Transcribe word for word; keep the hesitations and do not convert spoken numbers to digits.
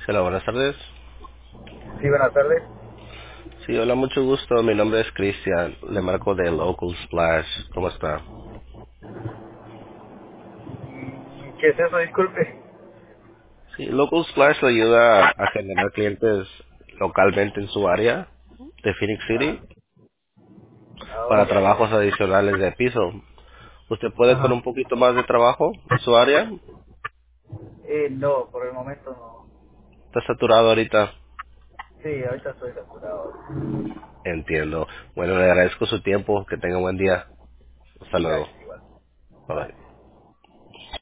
Hola, buenas tardes. Sí, buenas tardes. Sí, hola, mucho gusto. Mi nombre es Cristian. Le marco de Local Splash. ¿Cómo está? Mm, ¿Qué es eso? Disculpe. Sí, Local Splash le ayuda a generar clientes localmente en su área de Phoenix Ajá. City Oh, para ya, ya, trabajos ya. adicionales de piso. ¿Usted puede con un Ajá. poquito más de trabajo en su área? Eh, no, por el momento no. ¿Está saturado ahorita? Sí, ahorita estoy saturado. Entiendo. Bueno, le agradezco su tiempo. Que tenga un buen día. Hasta luego. Gracias, igual. Bye bye. Bye.